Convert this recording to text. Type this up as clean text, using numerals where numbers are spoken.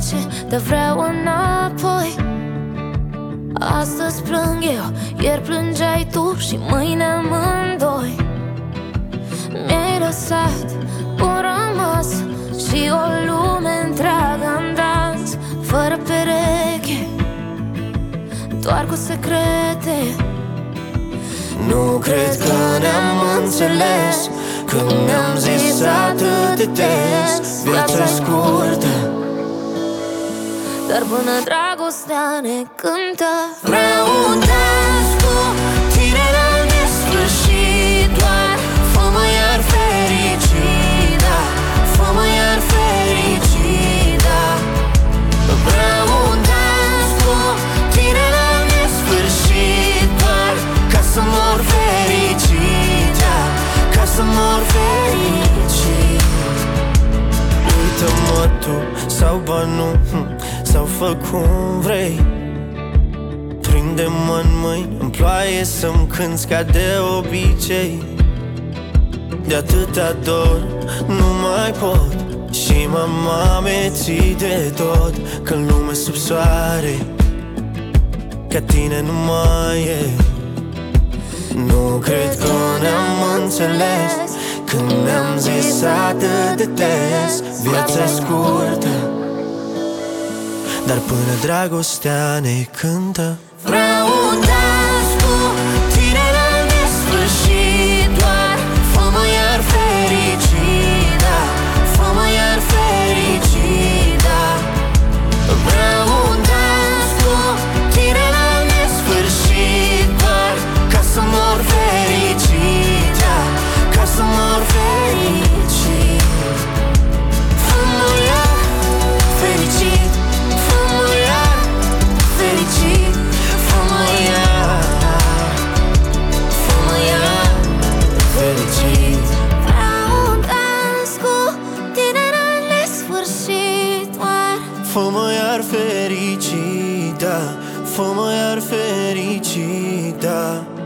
trece, dar vreau înapoi. Astăzi plâng eu, ieri plângeai tu și mâine amândoi. Mi-ai lăsat un rămas și o lume întreagă în dans, fără pereche, doar cu secrete. Nu cred că ne-am înțeles când ne-am zis atât de des: viața-i scurtă, dar până dragostea ne cântă. vreau un dans cu tine la nesfârșit, doar fă-mă iar fericit, da, fă-mă iar fericit, da. Vreau un dans cu tine la nesfârșit, doar ca să mor fericit, da, ca să mor fericit. Uită-mă tu sau ba nu, sau fă cum vrei. Prinde-mă în mâini, în ploaie să-mi cânți ca de obicei. De atâta dor nu mai pot și m-am amețit de tot, că în lume sub soare ca tine nu mai e. Nu cred că ne-am înțeles când ne-am zis atât de des: viața-i scurtă, dar până dragostea ne cântă. Vreau un dans cu tine la nesfârșit, doar fă-mă iar fericit, da, fă-mă iar fericit, da. Vreau un dans cu tine la nesfârșit, doar ca să mor fericit, da, ca să mor fericit. Fă-mă iar fericit, fă-mă iar fericit, fă-mă iar, fă-mă iar fericit. Vreau un dans cu tine la nesfârșit, doar Fă-mă iar fericit, da, fă-mă iar fericit, da.